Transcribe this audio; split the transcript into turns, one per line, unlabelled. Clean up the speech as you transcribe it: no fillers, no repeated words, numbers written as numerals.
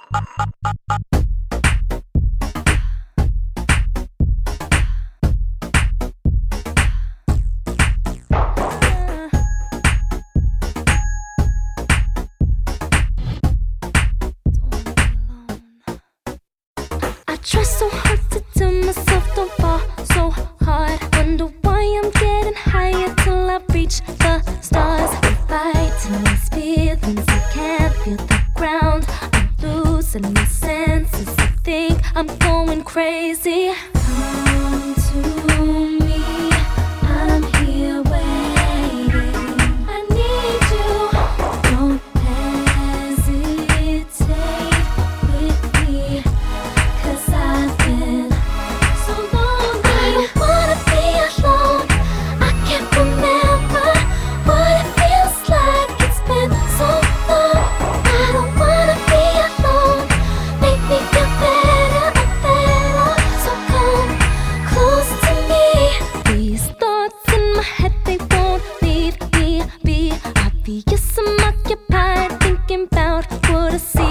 Try so hard to tell myself don't fall so hard. Wonder why I'm getting higher till I reach the stars. I'm fighting these feelings, I can't feel the ground. I'm losing my senses, I think I'm going crazy. Come to me, I'm here waiting. I need you, don't hesitate with me. I've been so long. I don't wanna be alone. I can't remember what it feels like. It's been so long. I don't wanna be alone. Make me feel better and better. So come close to me. These thoughts in my head, they won't leave me be. Obvious I'm occupied thinking about what I see.